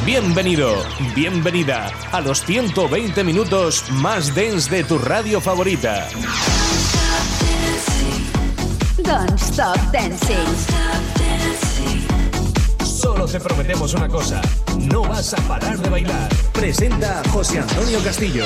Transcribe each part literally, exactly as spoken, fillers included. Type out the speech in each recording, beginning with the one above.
Bienvenido, bienvenida a los ciento veinte minutos más dance de tu radio favorita. Don't Stop Dancing. Solo te prometemos una cosa, no vas a parar de bailar. Presenta José Antonio Castillo.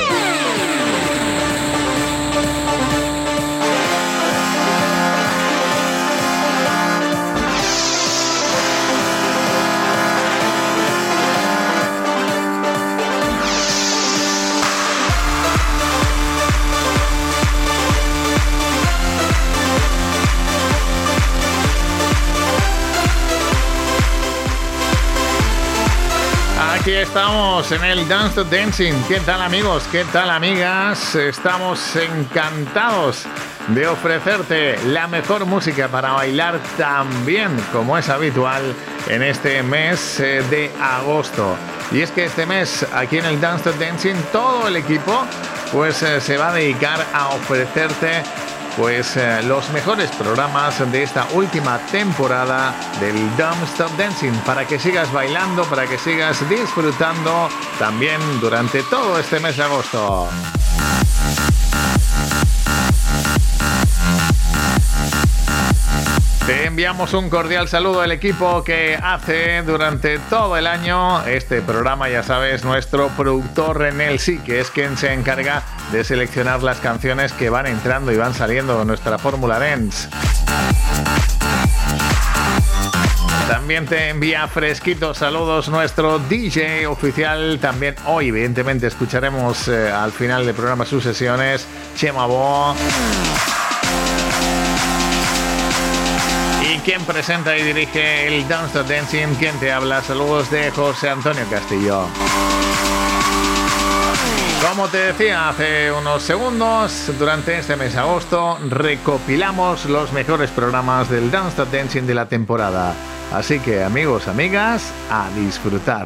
Aquí estamos en el Don't Stop Dancing. ¿Qué tal, amigos? ¿Qué tal, amigas? Estamos encantados de ofrecerte la mejor música para bailar también, como es habitual en este mes de agosto. Y es que este mes, aquí en el Don't Stop Dancing, todo el equipo pues se va a dedicar a ofrecerte pues eh, los mejores programas de esta última temporada del Don't Stop Dancing, para que sigas bailando, para que sigas disfrutando también durante todo este mes de agosto. Te enviamos un cordial saludo al equipo que hace durante todo el año este programa. Ya sabes, nuestro productor Renel sí, que es quien se encarga de seleccionar las canciones que van entrando y van saliendo de nuestra fórmula dance. También te envía fresquitos saludos nuestro D J oficial. También hoy, evidentemente, escucharemos eh, al final del programa sus sesiones, Chema Bo. Quien presenta y dirige el Don't Stop Dancing, quien te habla, saludos de José Antonio Castillo. Como te decía hace unos segundos, durante este mes de agosto recopilamos los mejores programas del Don't Stop Dancing de la temporada. Así que, amigos, amigas, a disfrutar.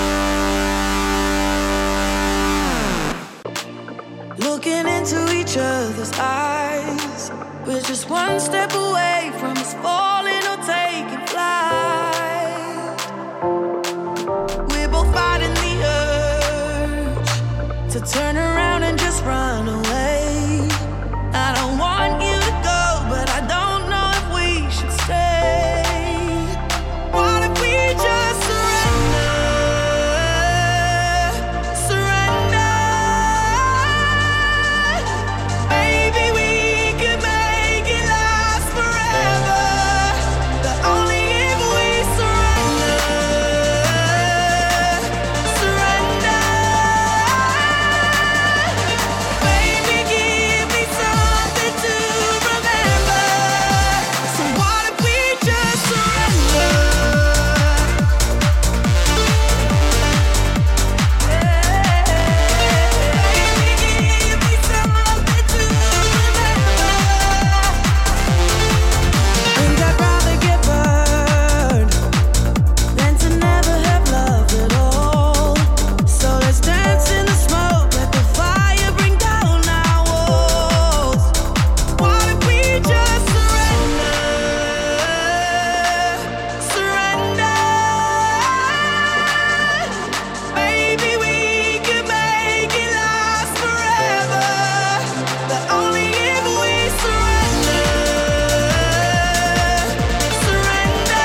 Looking into each other's eyes, we're just one step away from us falling or taking flight. We're both fighting the urge to turn around and just run away. I don't want you to go, but I don't know if we should stay. What if we just surrender? Surrender. Maybe we could make it last forever. But only if we surrender. Surrender. Baby, give me something to remember. So what if we just surrender? Baby, give me something to remember. Think I'd rather get burned than to never have loved at all. So let's dance in the smoke, let the fire bring down our walls. What if we just surrender? Surrender. Maybe we could make it last forever. But only if we surrender. Surrender.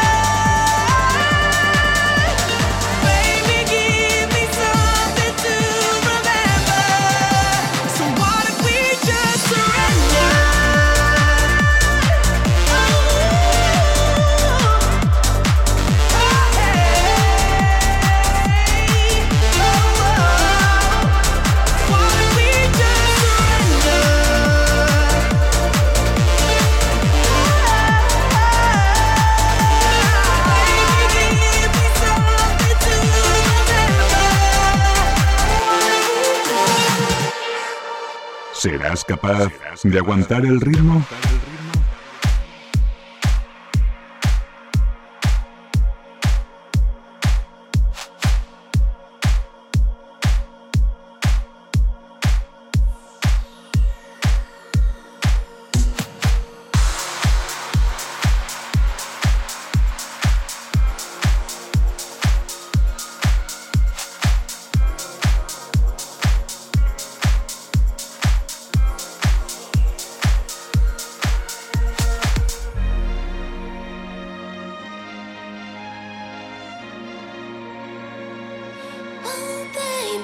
Baby, give me something to remember. So what if we just surrender? Oh, hey. Oh, what if we just surrender? Baby, give me something to remember. ¿Serás capaz de aguantar el ritmo?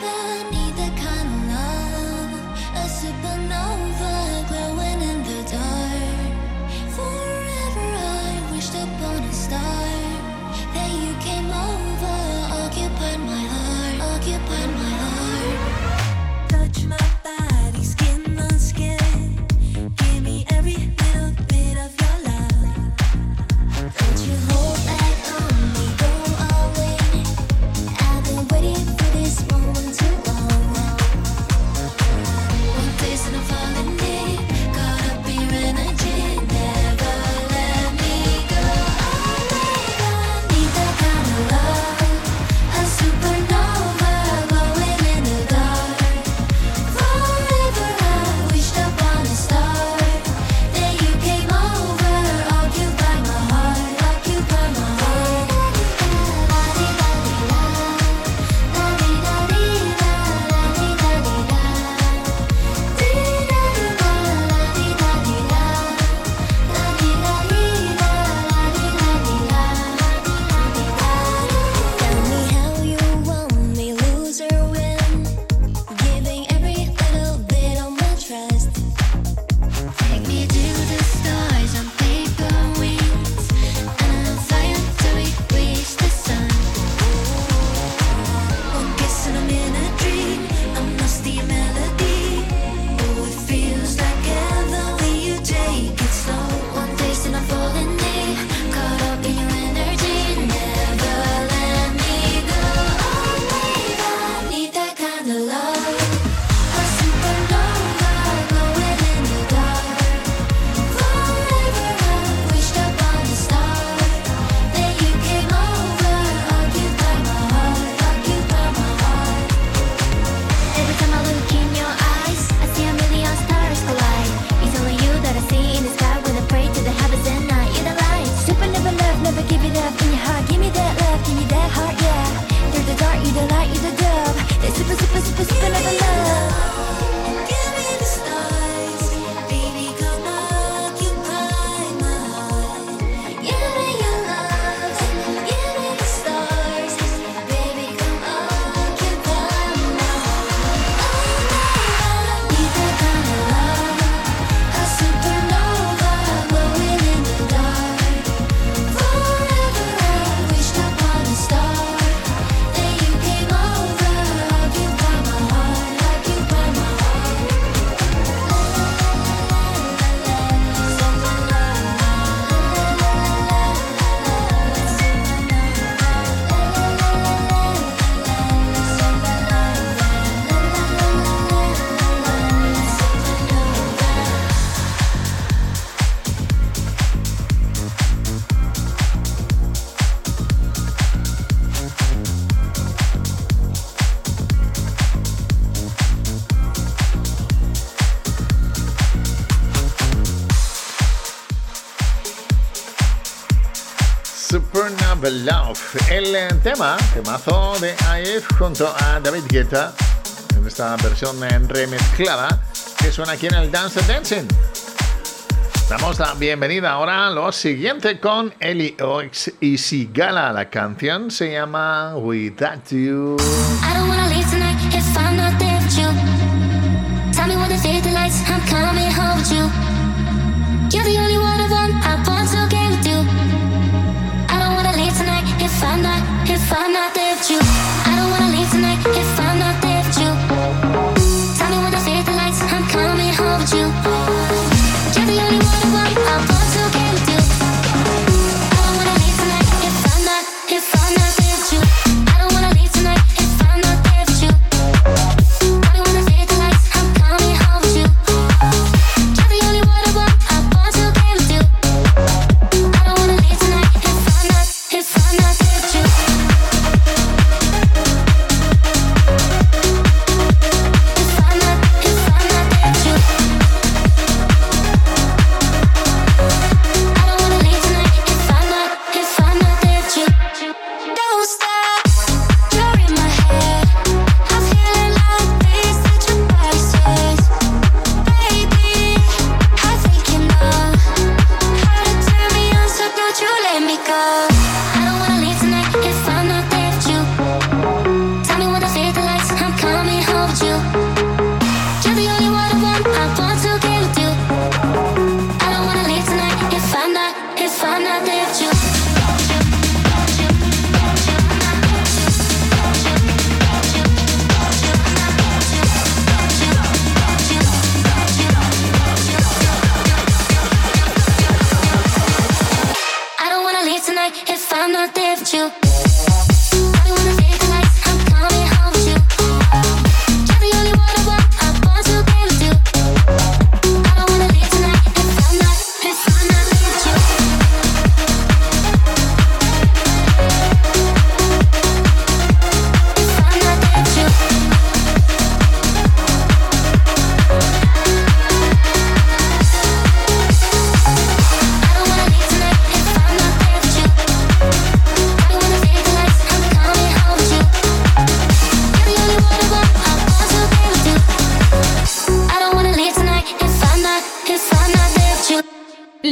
Supernatural Love, el tema, temazo de I F junto a David Guetta, en esta versión remezclada que suena aquí en el Dance Dancing. Damos la bienvenida ahora a lo siguiente con Ellie Oix y Sigala. La canción se llama Without You. I don't wanna leave tonight if I'm not there with you. Tell me when they fade the lights, I'm coming home with you. You're the only one I want, I want to get with you. I don't wanna leave tonight if I'm not, if I'm not there with you. I don't wanna leave tonight if I'm not there with you. Tell me when they fade the lights, I'm coming home with you. You're the only one I want, I want to get with you. I don't wanna leave tonight if I'm not, if I'm not there with you. I don't wanna leave tonight if I'm not there with you. Tell me when they fade the lights, I'm coming home with you. You're the only one I want, I want to get with you. I don't wanna leave tonight if I'm not, if I'm not there with you. If I'm not, if I'm not there with you.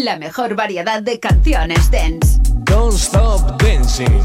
la mejor variedad de canciones dance. Don't Stop Dancing.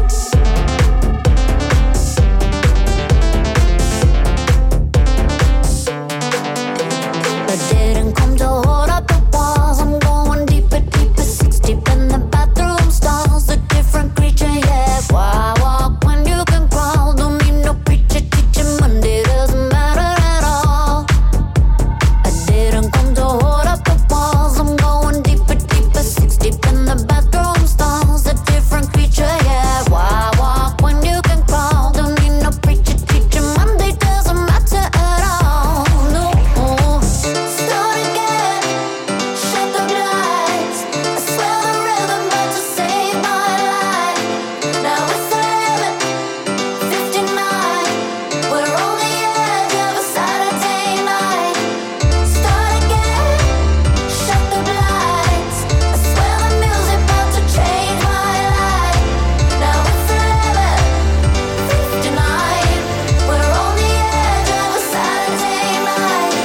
I didn't come to hold up the walls. I'm going deeper, deeper, six deep in the bathroom stalls. A different creature, yeah. Why walk when you can crawl? Don't need no preacher teaching Monday, doesn't matter at all. I didn't come to hold up the walls. I'm going deeper, deeper, six deep in the bathroom stalls. A different creature, yeah. Why walk when you can crawl? Don't need no preacher teaching Monday, doesn't matter at all. No. Start again, shut the lights. I swear the rhythm about to save my life. Now it's eleven fifty-nine. We're on the edge of a Saturday night. Start again, shut the lights. I swear the music about to change my life. Now it's eleven fifty-nine. We're on the edge of a Saturday night.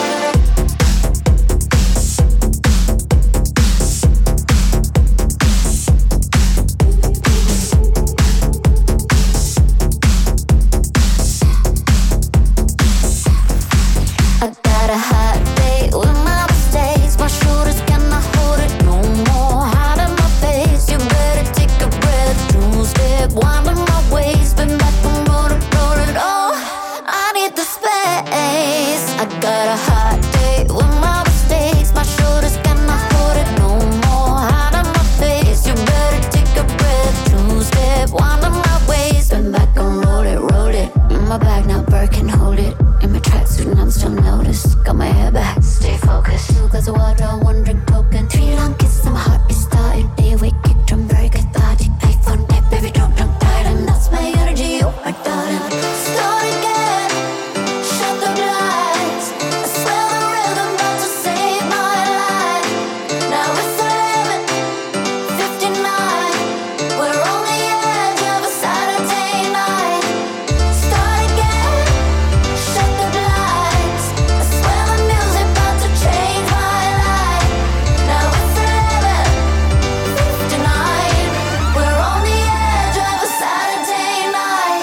I got a hot date with my mistakes. My shoulders cannot hold it no more. Hot in my face, you better take a breath. Two step, winding my waist, been back and roll it, roll it. Oh, I need the space. I got a hot date with my mistakes. My shoulders cannot hold it no more. Hot in my face, you better take a breath. Two step, winding my waist, been back and roll it, roll it. In my bag now, Birkin, hold it. In my tracksuit and I'm still noticed. Got my hair back, stay focused. Two glass of water, one drink token. Three long kisses and my heart restarted. Day awake, kick drum, very cathartic. iPhone deck, baby, drop, drunk, tired. And that's my energy, oh my darling. Start again, shut the lights. I swear the rhythm about to save my life. Now it's eleven fifty-nine. We're on the edge of a Saturday night. Start again, shut the lights. I swear the music about to change my life. Now it's eleven fifty-nine. We're on the edge of a Saturday night.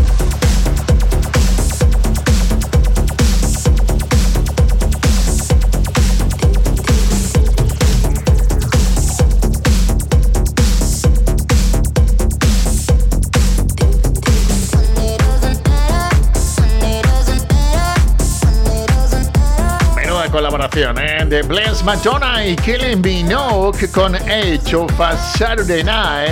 Menuda colaboración, ¿eh? De Bless Madonna y Kylie Minogue con Age of a Saturday Night.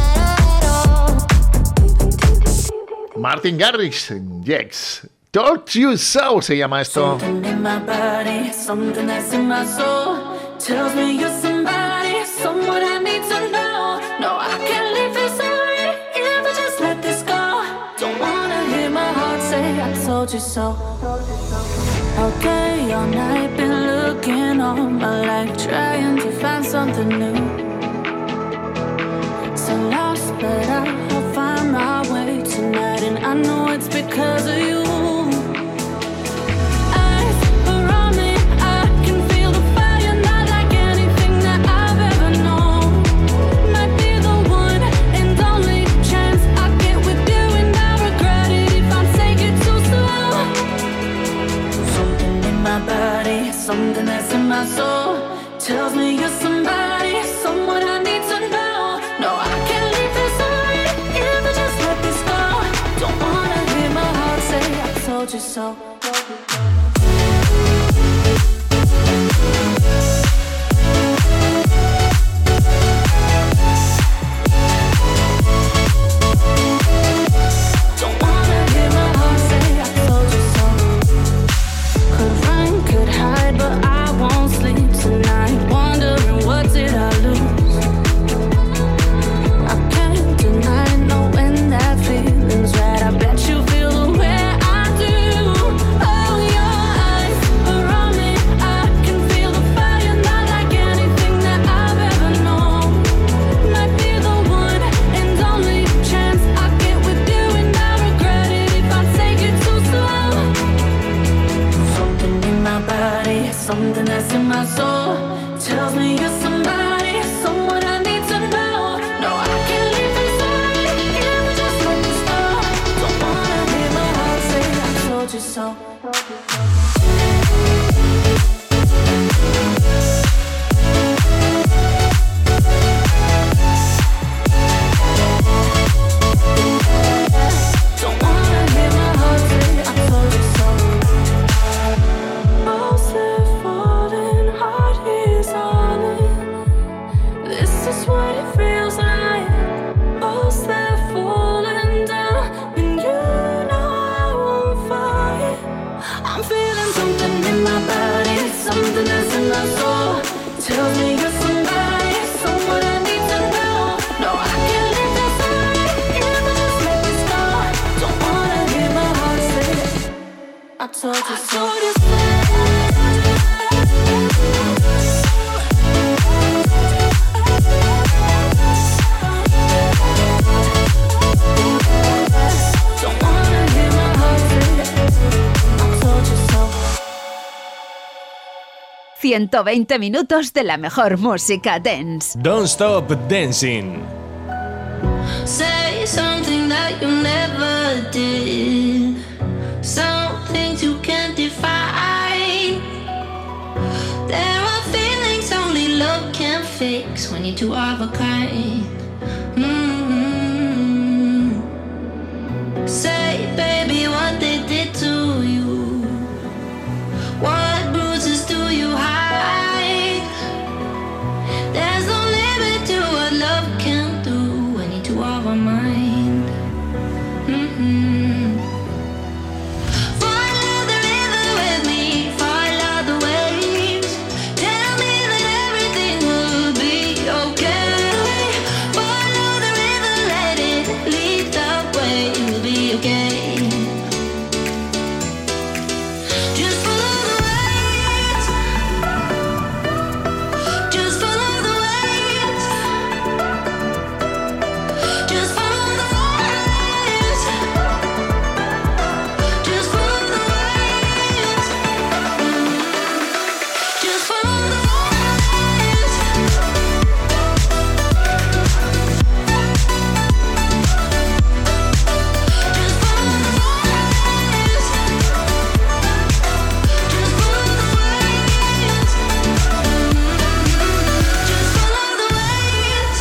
Martin Garrix, Jex. Told You So se llama esto. Something in my body, something that's in my soul tells me you're somebody, someone I need to know. No, I can't leave this away if I just let this go. Don't wanna hear my heart say I told you so. Okay, all night been looking all my life, trying to find something new. So lost, but I'll find my way tonight, and I know it's because of you. Eyes around me, I can feel the fire, not like anything that I've ever known. Might be the one and only chance I get with you, and I regret it if I take it too slow. Something in my body, something that's in my soul tells me you're somebody, someone I need to know. No, I can't leave this away if I just let this go. Don't wanna hear my heart say I told you so. Don't wanna hear my heart say I told you so. Could run, could hide, but I won't sleep tonight, wondering what did I lose. I can't deny knowing that feeling's right. I bet you feel the way I do. Oh, your eyes around me, I can feel the fire, not like anything that I've ever known. Might be the one and only chance I get with you, and I regret it if I take it too slow. Something in my body, something that's in my soul tells me you're somebody, told you so. Don't wanna hear my heart say I told you so. ciento veinte minutos de la mejor música dance. Don't Stop Dancing. Say something that you never did. Some things you can't define. There are feelings only love can fix when you're two of a kind. Mm-hmm. Say, baby, what they did to you. What bruises do you hide? There's no limit to what love can do when you're two of a mind. Mm-hmm. Follow the river with me, follow the waves. Tell me that everything will be okay. Follow the river, let it lead the way. We'll be okay. Just follow the waves. Just follow the waves. Just follow the waves. Just follow the waves. Just follow the waves. Just follow the waves. Just follow the waves. Just follow the waves.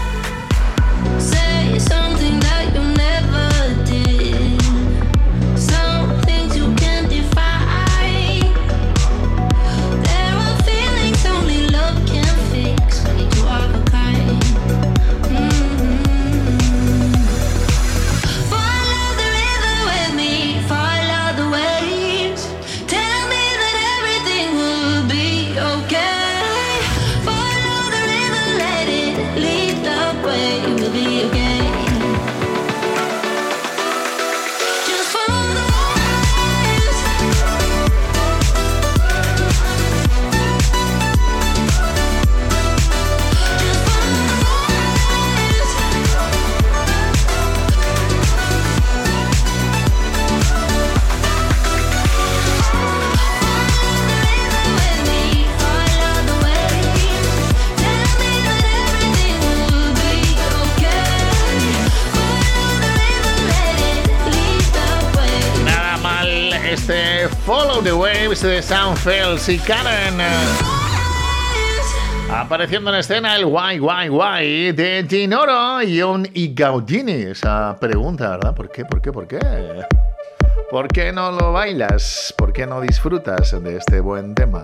Say something that you never did. Some things you can't define. There are feelings only love can fix when you're two of a kind. Mm-hmm. Follow the river with me, follow the waves. Tell me that everything will be okay. Follow the river, let it lead the way. We'll be okay. Just follow the waves. Just follow the waves. Nada mal este Follow the Waves de Soundfells y Karen. Apareciendo en escena el Guay Guay Guay de Dinoro, Ion y Gaudini. Esa pregunta, ¿verdad? ¿Por qué? ¿Por qué? ¿Por qué? ¿Por qué no lo bailas? ¿Por qué no disfrutas de este buen tema?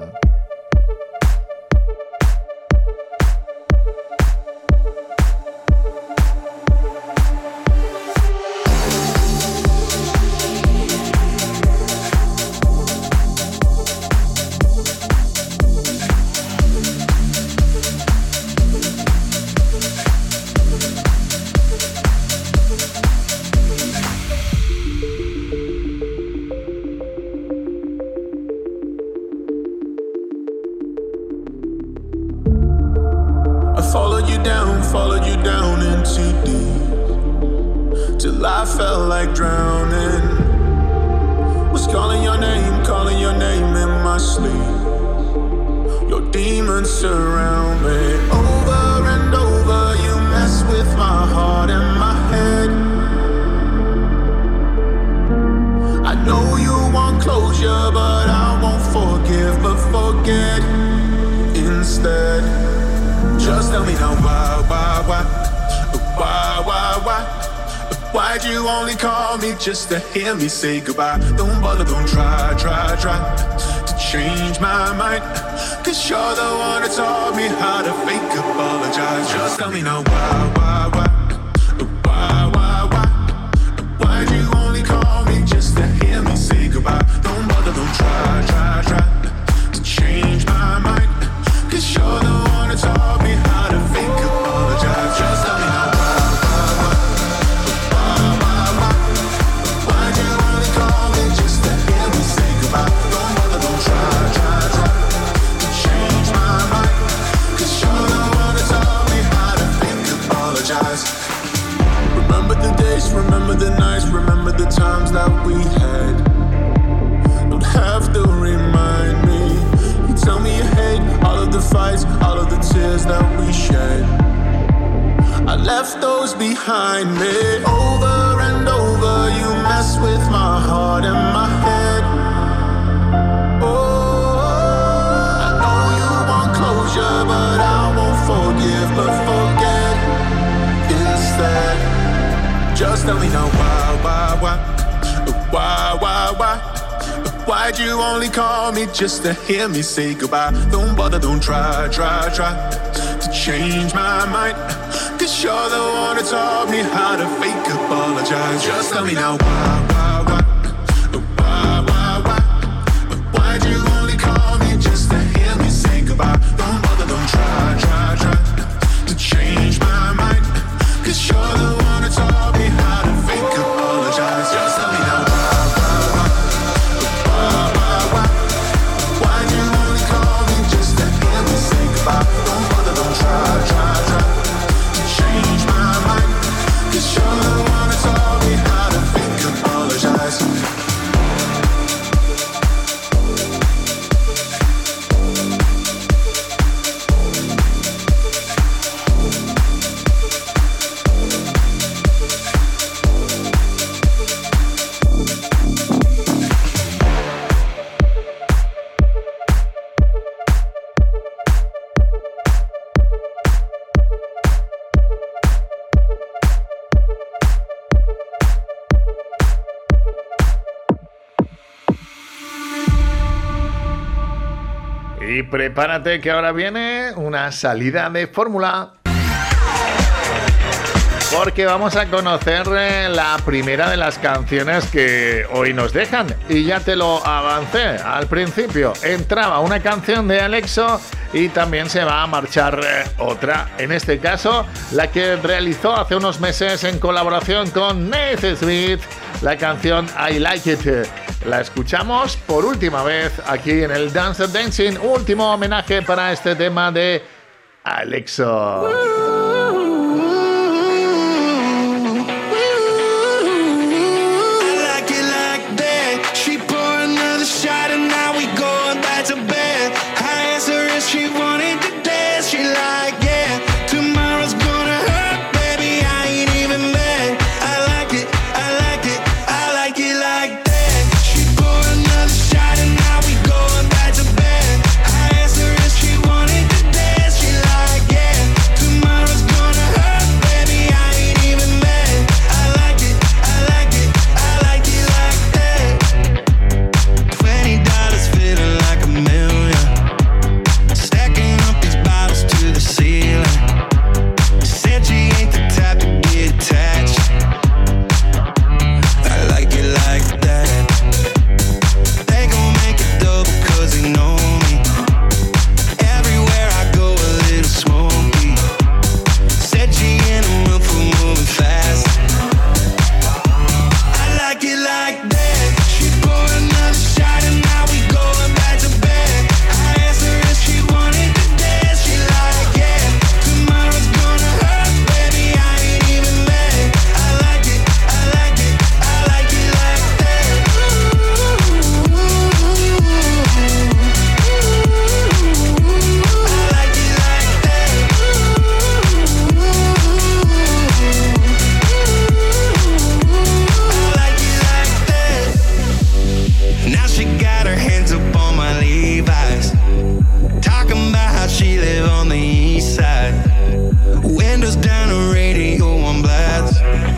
I followed you down, followed you down into deep, till I felt like drowning. Was calling your name, calling your name in my sleep. Your demons surround me. Over and over, you mess with my heart and my head. I know you want closure, but I won't forgive, but forget instead. Just tell me now why, why, why, why, why, why? Why'd you only call me just to hear me say goodbye? Don't bother, don't try, try, try to change my mind. Cause you're the one that taught me how to fake apologize. Just tell me now why, why, why, why, why, why? Why'd you only call me just to hear me say goodbye? Don't bother, don't try, try, try to change my mind. Cause you're the one that taught me how to fake apologize. Just tell me now why, why, why, why, why, why? Why'd you only call me just to hear me say times that we had. Don't have to remind me. You tell me you hate all of the fights, all of the tears that we shed. I left those behind me. Over and over you mess with my heart and my head. Oh, I know you want closure, but I won't forgive, but forget instead. Just tell me now why, why, why, why, why, why? Why'd you only call me just to hear me say goodbye? Don't bother, don't try, try, try to change my mind. Cause you're the one who taught me how to fake apologize. Just tell me now why, why, why, why, why, why? Why'd you only call me just to hear me say goodbye? Don't bother, don't try, try, try to change my mind. Cause you're the one who taught me how to fake apologize. Just tell me now why. Don't bother, don't try, try, try to change my mind. Cause you're the one that taught me how to fake apologize. Y prepárate que ahora viene una salida de fórmula. Porque vamos a conocer la primera de las canciones que hoy nos dejan. Y ya te lo avancé al principio. Entraba una canción de Alexo y también se va a marchar otra. En este caso, la que realizó hace unos meses en colaboración con Nate Smith, la canción I Like It. La escuchamos por última vez aquí en el Dance Dancing. Último homenaje para este tema de Alexo. She wanted to dance, she like, yeah, tomorrow's gonna hurt, baby, I ain't even mad. I like it, I like it, I like it like that. She poured another shot and now we going back to bed. I asked her if she wanted to dance, she like, yeah, tomorrow's gonna hurt, baby, I ain't even mad. I like it, I like it, I like it like that. Twenty dollars feeling like a million. Said she ain't the type to get attached. I like it like that. They gon' make it double cause they know me. Everywhere I go a little smoky. Said she in the mood for moving fast. I like it like that. She poured another shot and now we going back to bed. I asked her if she wanted to dance. She like, yeah, tomorrow's gonna hurt, baby, I ain't even mad. I like it, I like it, I like it like that. I like it like that. I like it like that. Now she got her hands up on my Levi's, talking about how she live on the east side. Windows down, the radio on blast.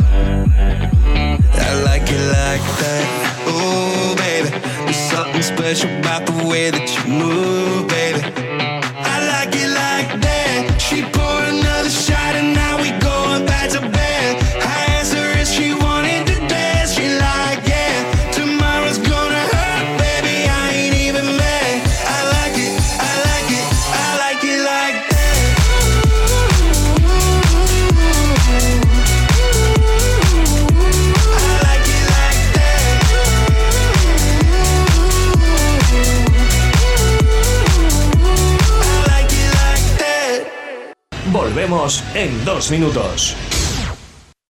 I like it like that. Oh, baby, there's something special about the way that you move, baby. I like it like that. She poured another shot and now we going back to bed. I asked her if she wanted to dance. She like, yeah, tomorrow's gonna hurt, baby, I ain't even mad. I like it, I like it, I like it like that. I like it like that. I like it like that. Volvemos en dos minutos.